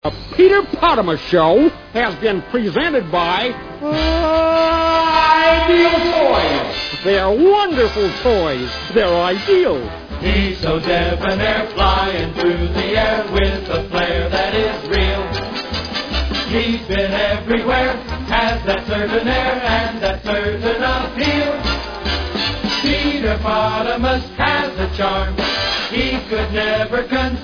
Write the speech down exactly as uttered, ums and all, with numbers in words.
The Peter Potamus Show has been presented by Ideal Toys. They're wonderful toys. They're ideal. He's so debonair, flying through the air with a flair that is real. He's been everywhere, has that certain air and that certain appeal. Peter Potamus has a charm he could never conceal.